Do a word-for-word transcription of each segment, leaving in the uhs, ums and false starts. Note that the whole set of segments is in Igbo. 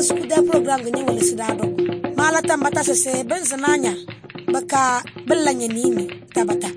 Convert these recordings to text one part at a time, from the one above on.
skuda program gani wala sidado mala tambata se ben zananya baka bellanya nini tabata.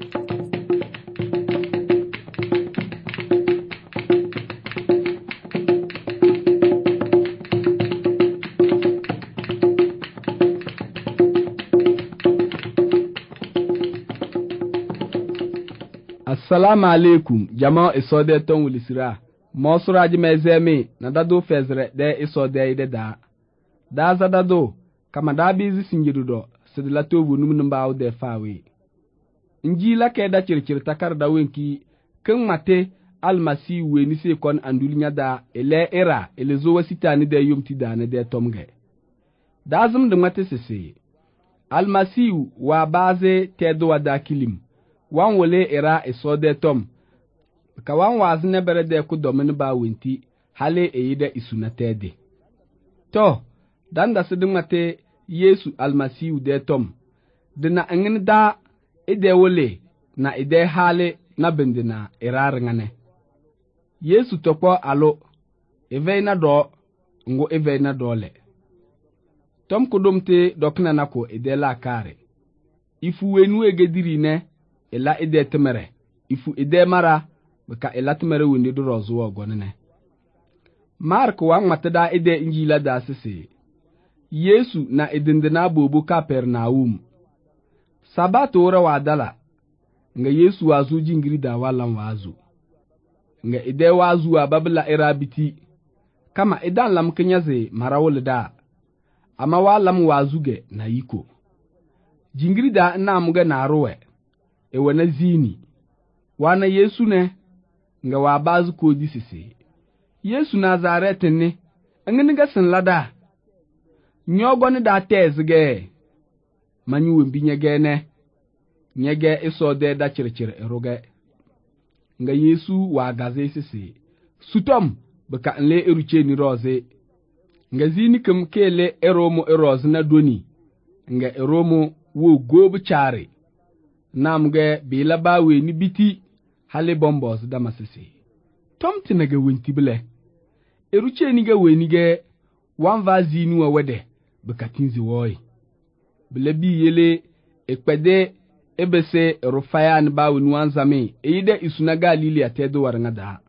Assalamu alaikum jama isode ton wulisira mosura jimezemi na dado fezre de isode ide da da za dado kama da bizi sinjirudo sidla tobu numnum bawo de fawe injila ke da circir takar da wenki kan mate almasi weni se kon andulnya da ele era ele zo wasitani de yumti da ne de tomge da zum de mate sese almasi wa baze tedo wada kilim wan wole era isode tom ka wan wazne berede ku domin ba winti hale eyide isunatede to dan da sidin mate Yesu almasiu de tom dina angin da ide wole na ide hale na bendina era ngane Yesu topo alo eveina do ngo eveina dole tom kudumte dokna nako ide la kare ifu wenu egediri ne ela ide temere ifu ide mara baka ela temere windi do rozuwa gonene Mark wa matada ide injila da sese Yesu na idindina bobo Kapernaum Sabato ora wadala nga Yesu wazu jingiri da walan wazu nga ide wazu wa babla irabiti kama idan lam kinyaze marawul da ama walam wazuge na yiko jingiri da na muga na rowe e wana zini wana Yesu ne nga wa bazu ko disisi Yesu Nazaret ne ngini ga sin lada nyogo ni da tezge manyu wimbi nyege ne nyege iso de da chirchir eroge nga Yesu wa gaze sisi sutom baka nle eruche ni roze nga zini kum kele eromo eroz na doni nga eromo wo gobu chare namge bila bawe ni biti hale bombos da masisi tomti na ga wenti bile eruche ni ga weni ge wan vazi ni wa wede bakatinzi woy bile bi yele ekpede ebese rufaya ni bawe ni wanzame eyide isuna Galili atedo waranga da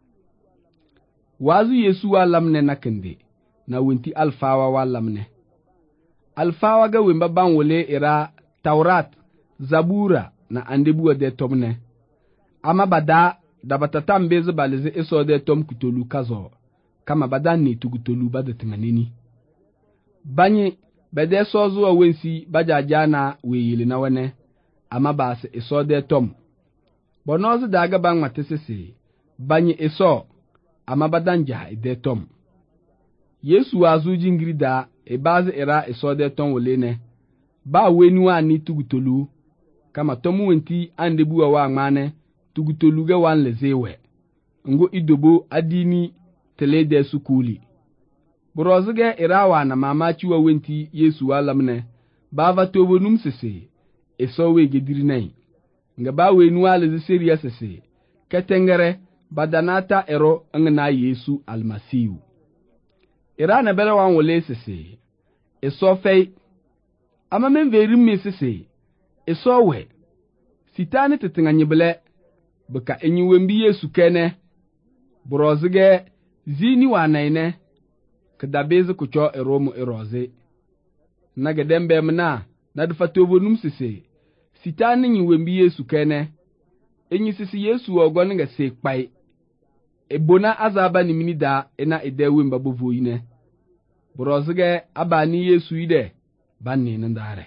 wazu Yesu wa lamne nakende na wenti alfawa wa lamne alfawa ga wemba banwole era Taurat Zabura na andebuwa de tomne ama bada da batata mbeze balize eso de tom kutolu kazo kama bada ni tugutolu bada tinganeni banye bede sozo wa wensi bajaja na weyile na wane ama base eso de tom bonozu daga bang matesese banye eso ama badanja de tom Yesu wazu jingiri da e baze era eso de tom wolene ba weni wa ni tugutolu kama tomu wenti andebuwa wa ngane tugutoluga wan lezewe ngo idobo adini telede sukuli brozige irawa na mamachi wa wenti Yesu walamne bava tobo num sese eso we gediri nai nga ba we nu wale seria sese ketengere badanata ero ngna Yesu almasiu irana bele wan wole sese eso fei ama men verim me sese eso we sitani tetinganye bele baka enyi wembi Yesu kene brozige zini wanaine kadabeze kucho eromo eroze naga dembe mna na dfatobo num sese sitani nyi wembi Yesu kene enyi sisi Yesu ogon nga sekpai ebona azaba ni minida ena edewe mbabo voine brozige abani Yesu ide banne ndare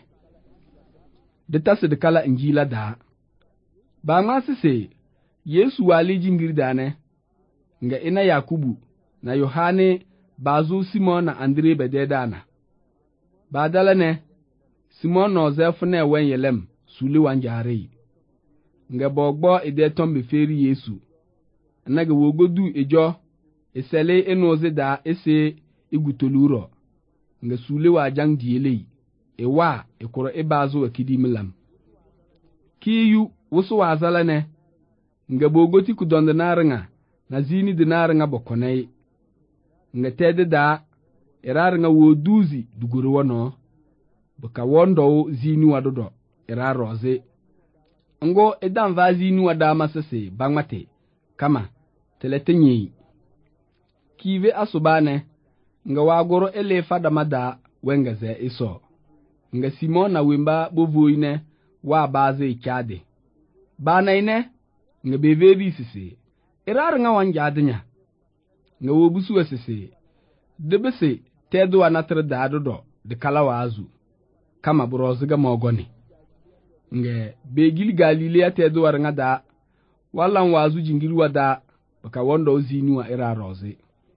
de tase de kala injila da ba ma sese Yesu wali jingiri dane nga ina Yakubu na Yohane bazu Simon na Andre bededana badala ne Simon no zefu na wen yelem suli wanjare nga bogbo ide tombe feri Yesu naga wogodu ejo esele enoze da ese igutoluro nga suli wa jang diele ewa ekoro ebazu akidi milam kiyu wusu wazala ne nga bogoti ku donda naringa na zini de naringa bokonai nga tede da irar nga wo duzi duguru wono baka wondo zini wadodo irar roze ngo edan va zini wada masase bangmate kama teletenyi kive asubane nga wagoro ele fada mada wengaze iso nga Simon na wimba bovoine wa baze ikyade bana ine nga bevebi sisi irar nga wanja adnya nga wobusu asisi debese tedo anatre dadodo de kalawazu kama broziga mogoni nge begil Galilea tedo waranga da wallan wazu jingiru wada baka wondo zini wa ira roze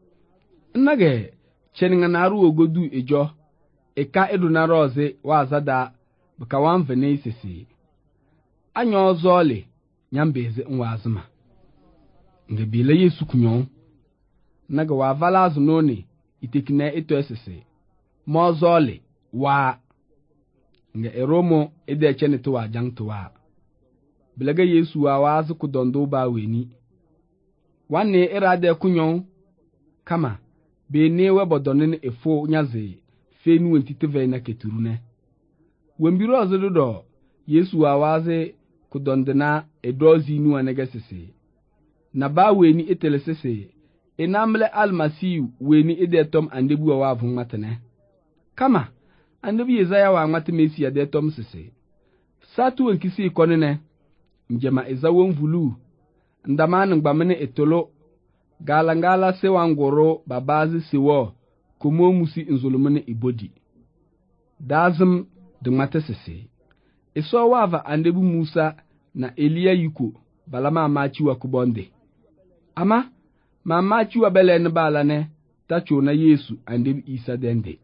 nage cheninga naru ogodu ejo eka edu na roze wazada baka wan vene sisi anyo zole nyambeze nwazuma nge bile Yesu kunyon naga wa valazu noni itekine ito esese mozole wa nga eromo ede chene to wa jang to wa bilaga Yesu wa wazu kudondo ba weni wanne irade kunyon kama be ne webodonin efo nyaze fenu entiteve na keturune wembiro azodo Yesu wa waze kudondena edozi nu anegesese na ba weni etelesese enamle almasiu weni edetom andebu wa avun matene kama andebi Yesaya wa amate Mesia detom sese satu enkisi ikonene njema ezawo mvulu ndamane ngbamene etolo galangala se wangoro babazi siwo kumo musi nzulumene ibodi dazim de mate sese eso wava andebu Musa na Elia yuko balama amachi wa kubonde ama mamachi wa belen balane tacho na Yesu andebu Isa dende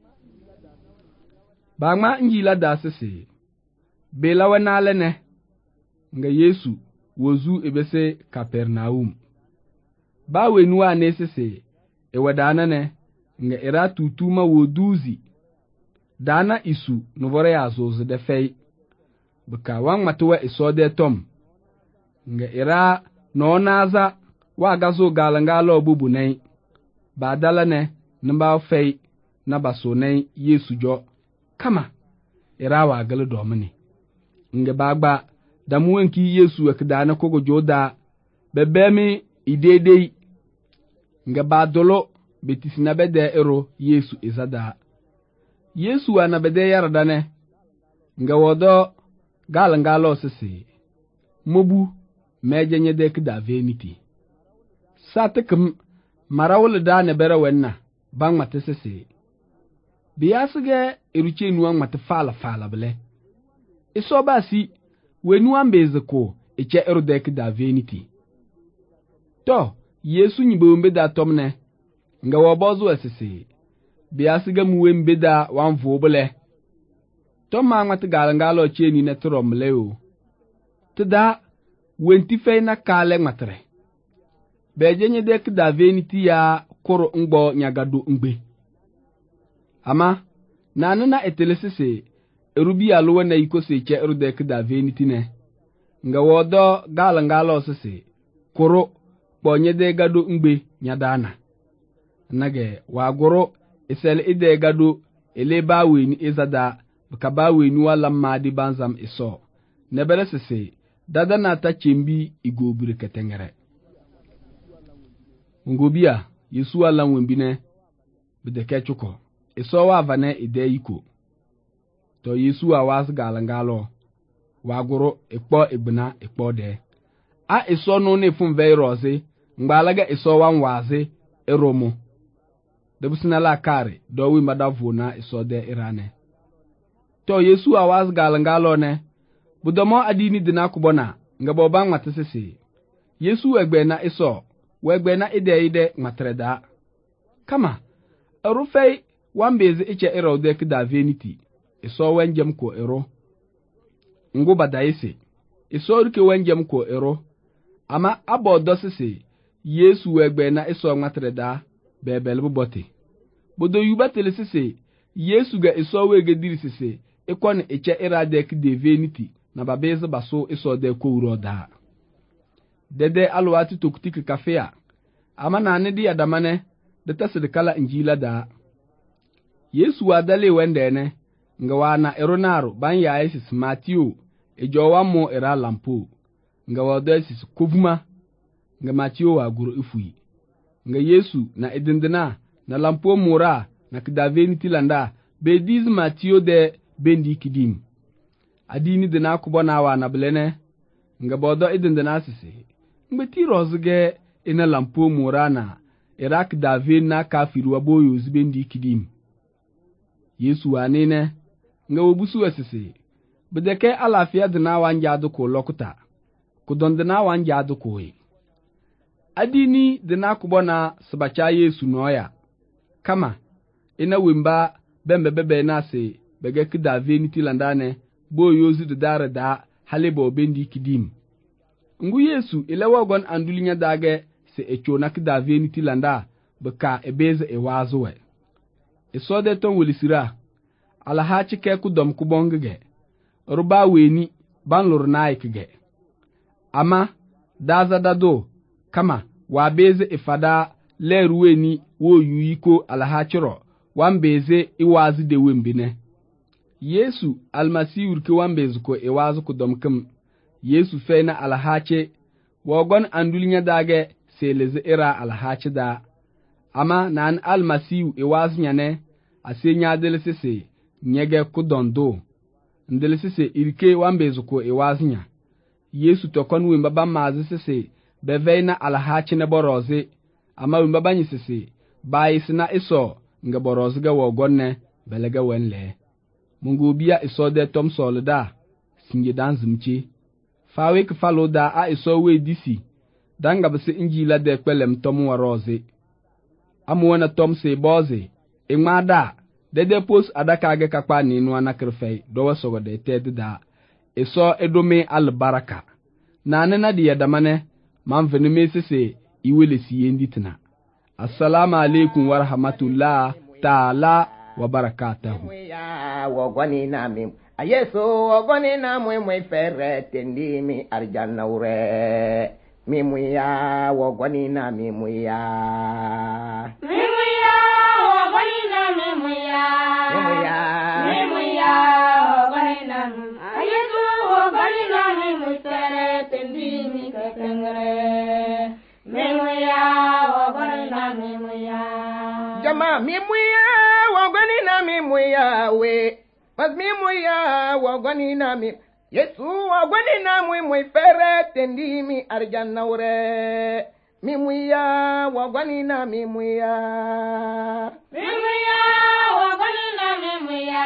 bangma njila dasese bela wanalene nga Yesu wozu ebese Kapernaum ba wenu anesese e wadana ne nga era tutuma woduzi dana isu novore yazoze de fei baka wang matuwa isode tom nga era no naza wa gazo galangalo bubu nei badala ne namba fei na baso nei Yesu jo kama era wa galo domini nga bagba damuwenki Yesu akdana kogo joda bebemi idedei nga badolo betisina bede ero Yesu izada Yesu anabede yaradane nga wodo galangalo sisi mobu mejenye de kda veniti satekum marawul da ne bere wenna bang matesese biyasige eruche nuang mat fala fala bele iso basi wenu ambezeko eche eru de kda veniti to Yesu nyibombe da tomne nga wobozu asisi biyasige muwembe da wanvu bele to mangmat galangalo cheni ne tromleo tada wenti fe na kale matre bejenye dek da veniti ya koro ngbo nyagado ngbe ama nanu na etelesese erubi alwo na ikose che eru dek da veniti ne nga wodo galangalo sese koro bonye de gado ngbe nyadana nage wagoro isel ide gado ele baweni izada bakabaweni wala madi banzam iso nebere sese dada na ta chembi igobire ketengere ngobia Yesu ala nwembine bideke chuko iso wa vane ide iko to Yesu awas galangalo wagoro ekpo egbina ekpo de a iso no ne fun veiroze ngbalaga iso wan waze eromo debusina la kare do wi madavuna iso de irane to Yesu awas galangalo ne budomo adini dina kubona ngabo bang matesese Yesu egbe na iso wegbe na ide ide matreda kama arufei wambeze iche ero de kda veniti iso wenjem ko ero ngo badaise iso rike wenjem ko ero ama abodo sese Yesu wegbe na iso matreda bebel buboti bodo yuba telesese Yesu ga iso wege diri sese ikon iche era de kda veniti na babeze baso iso de ko uroda dede alwati tokutiki kafea ama na ne di adamane de tasde kala injila da Yesu wadale wendene nga wana eronaro ban ya isis Matthew ejowa mo era lampo nga wada isis kovuma nga Matthew wa guru ifui nga Yesu na edendena na lampo mora na kidaveni tilanda be diz Matthew de bendi kidim adini de na kubo na wa na blene nga bodo edendena sisi mbeti rozge ina lampo mora na Irak David na kafiru aboyo zibendi kidim Yesu wanene nga obusu asese bedeke alafia de na wanja ko lokuta kudon de na wanja ko yi adini de na kubona sabacha Yesu noya kama ina wimba bembe bebe na se bege ki David ni tilandane boyo zi de dare da halebo bendi kidim ngu Yesu elewa gon andulinya dage se echo na ki David ni tilanda beka ebeze ewazowe esode ton wilisira ala hachi ke ku dom ku bongge ruba weni ban lur naikge ama daza dado kama wa beze ifada le ruweni wo yuyiko ala hachiro wan beze iwazi de wembine Yesu almasiur ke wan beze ko iwazu ku dom kum Yesu feina ala hache wogon andulinya dage seleze ira ala hache da ama nan almasiu iwazu nyane asenya delesese nyege kudondo ndelesese irike wambezuko iwazinya Yesu tokon wimba ba mazi sese beveina alahachi ne boroze ama wimba banyi sese bayisina iso nga boroze ga wogonne belega wenle mungu biya iso de tom solda singe danzumchi fawe ke faloda a iso we disi danga bese injila de kwelem tom waroze amwana tom se boze ingmada dede pos adaka age kakpa ni no anakrefei do sogo de tedda eso edome albaraka na nana di yadamane manvene mesese iwele siyenditina assalamu alaikum wa rahmatullah ta'ala wa barakatuhu ya wogoni nami ayeso wogoni namwe mwe fere tendimi arjanna ure mimi ya wogoni nami muya Jama mimuya wogoni na mimuya we mas mimuya wogoni na mi Yesu wogoni na mwi mwi fere tendimi arjanna ure mimuya wogoni na mimuya mimuya wogoni na mimuya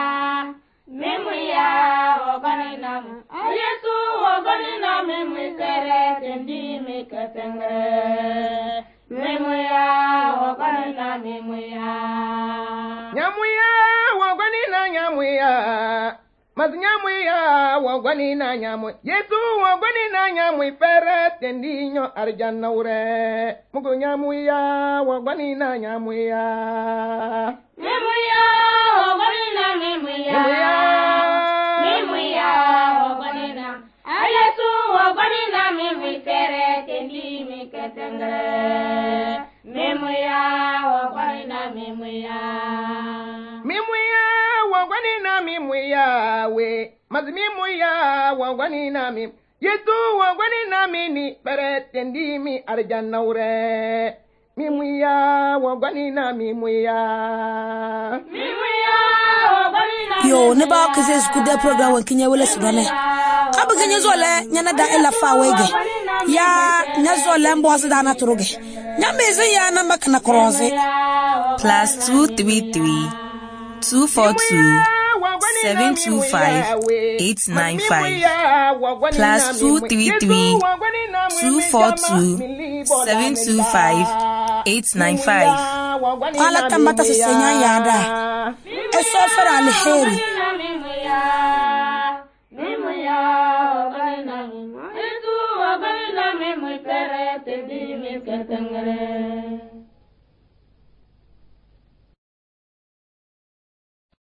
mimuya wogoni na mi Yesu wogoni na mi mwi fere tendimi katengre mimuya wogoni na mimuya nyamuya wogoni na nyamuya mas nyamuya wogoni na nyamu Yesu wogoni na nyamu fere tendinyo arjanna ure mugo nyamuya wogoni na nyamuya mimuya wogoni na mimuya mimuya wogoni na Yesu wogoni na mi fere tendimi katengre mimuya wogoni na mimuya mimuya wogoni na mimuya we mas mimuya wogoni na mi Yesu wogoni na mi ni fere tendimi arjanna ure mimuya wogoni na mimuya mimuya wogoni na yo ne ba keze skude program wan kinya wala sibane abuga nya zole nya da ela fa wege ya nya zole mbo asida na turuge nya meze ya na makna kroze plus two three three two four two seven two five eight nine five plus two three three two four two seven two five eight nine five. Ala tambata senya yada eso fara alheri